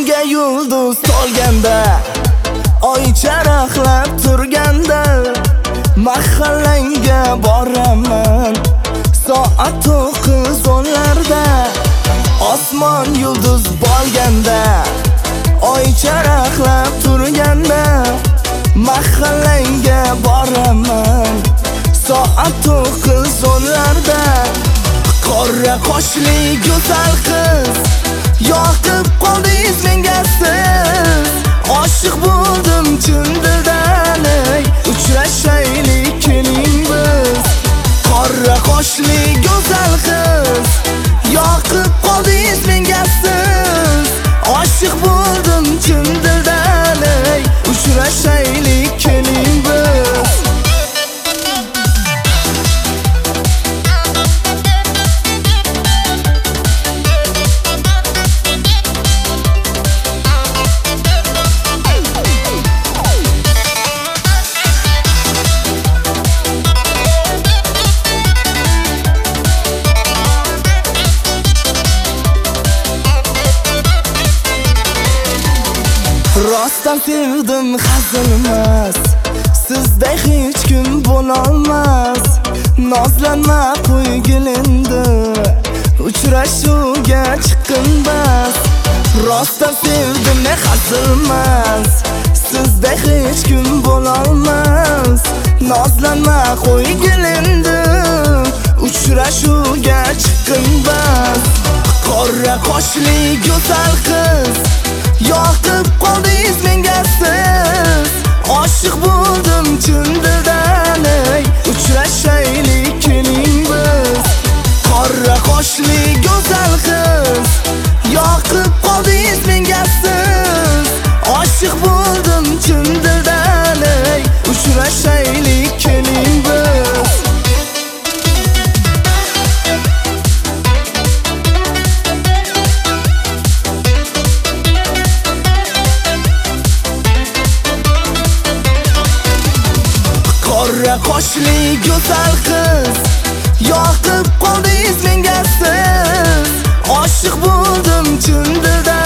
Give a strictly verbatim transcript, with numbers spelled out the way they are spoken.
Ko'nglimga yulduz to'lganda, oy charaqlab turganda, mahallangga boraman soat to'qqiz o'nlarda. Osmon yulduz bo'lganda, oy charaqlab turganda, mahallangga boraman soat to'qqiz o'nlarda. Qora qoshli go'zal qiz, yoqib qoldingiz menga siz. Oshiq bo'ldim chin dildan, ey uchrashaylik keling biz. Qora qoshli go'zal qiz, yoqib qoldingiz menga siz. Oshiq bo'ldim chin dildan, ey uchrashaylik keling biz. Rostdan sevdim hazilmas, sizday hech kim bo'lolmas. Nozlanma qo'ygil endi, uchrashuvga chiqqin bas. Rostdan sevdim hazilmas, sizday hech kim bo'lolmas. Nozlanma qo'ygil endi, uchrashuvga chiqqin bas. Qora qoshli go'zal qiz, yoqib qoldingiz menga siz. Oshiq bo'ldim chin dildan, ey uchrashaylik keling biz. Qora qoshli go'zal qiz, yoqib qoldingiz menga siz. Oshiq bo'ldim chin dildan, ey uchrashaylik keling biz. Qora qoshli go'zal qiz, yoqib qoldingiz menga siz. Oshiq bo'ldim chin dildan.